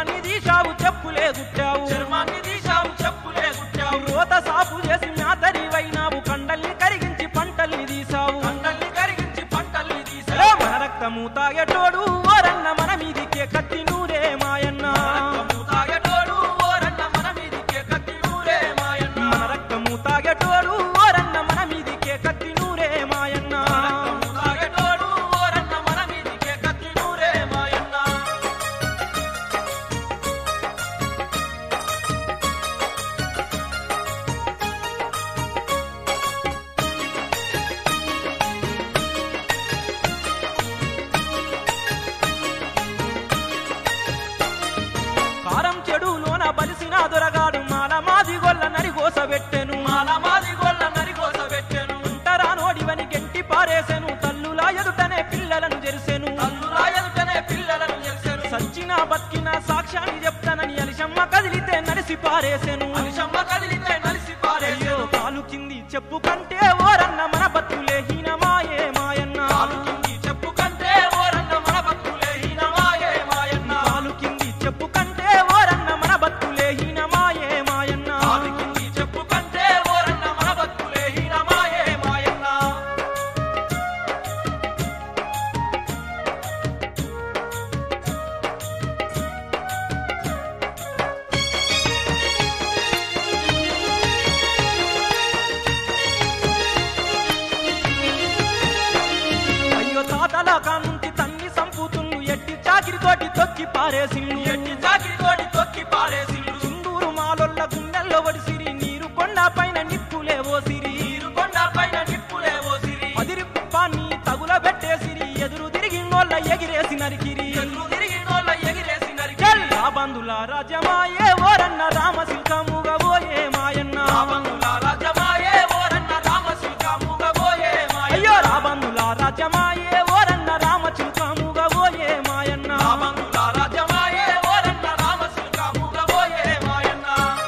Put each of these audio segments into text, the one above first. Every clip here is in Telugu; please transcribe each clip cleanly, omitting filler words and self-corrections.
చర్మాన్ని తీశావు చెప్పులే గుట్టావు చర్మాన్ని తీశావు చెప్పులే గుట్టావు రోత సాపు చేసి మ్యాతరివైనావు కండల్ని కరిగించి పంటల్ని తీసావు కండల్ని కరిగించి పంటల్ని తీసావు మన రక్తము తాగేటోడు ఓరన్న మన మీదికే కత్తి నూరే మాయన్న రక్తము తాగేటోడు ఓరన్న మన మీదికే కత్తి నూరే మాయన్న మన రక్తము తాగేటోడు ఓరన్న మన మీదికే కత్తి నూరే మాయన్న రక్తము తాగేటోడు ఓరన్న మన మీదికే కత్తి నూరే మాయన్న కారం చెడులోన బలిసిన దొరగాడు మాల మాది గొల్ల నరిగోస పెట్టెను మాలమాది గొల్ల నరికోస పెట్టెను అంటరా నోడివని గెంటి పారేసెను తల్లులా ఎదుటనే పిల్లలను జెరిసెను తల్లులా ఎదుటనే పిల్లలను చేసెను సచ్చిన బతికిన సాక్ష్యాన్ని చెప్తానని అలిశమ్మ కదిలితే నడిసి పారేసెను మనిషమ్మ కదిలితే నలిసి అయ్యో పారేసెను కాలు కింది చెప్పు కంటే ఓరన్న మన బతులే హీనమాయే మాయన్న కాలు కింది చెప్పు కంటే ఓరన్న మన బతుకులే హీనమాయే మాయన్న కాలు కింది చెప్పు కంటే ఓరన్న మన బతులే హీనమాయే మాయన్న కాలు కింది చెప్పు కంటే ఓరన్న మన బతుకులే హీనమాయే మాయన్న అయ్యో తాతల కానుంచి తన్ని సంపుతున్ను ఎట్టి చాకిరితోటి తొక్కి పారేసిండు ఎట్టి చాకిరితోటి తొక్కి పారేసిండు సింధూరు మాలొల్ల గుండెల్లో వడిసిరి నీరు కొండ పైన నిప్పులే ఓసిరి నీరు కొండపైన నిప్పులే ఓసిరి అదిరి కుప్పాన్ని తగుల పెట్టేసిరి ఎదురు తిరిగినోళ్ళ ఎగిరేసి నరికిరి ఎదురు తిరిగినోళ్ళ ఎగిరేసి నరికి చెల్లా బంధుల రాజ్యమాయే ఓరన్న రామశిల్కముగా ఓయే మాయన్న రాబందుల రాజ్యమాయే ఓరన్న రామశిల్కముగా పోయే మాయన్న అయ్యో రాబంధుల రాజ్యమాయే ఓరన్న రామశిల్కముగా ఓయే మాయన్న రాబందుల రాజ్యమాయే ఓరన్న రామశిల్కముగా పోయే మాయన్న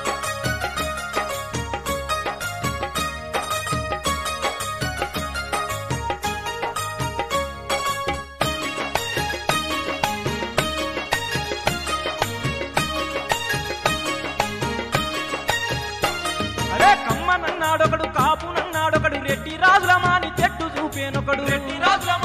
అరే కమ్మనన్నాడొకడు కాపునన్నాడొకడు రెడ్డి రాజుల మాని చెట్టు చూపేనొకడు రెడ్డి రాజుల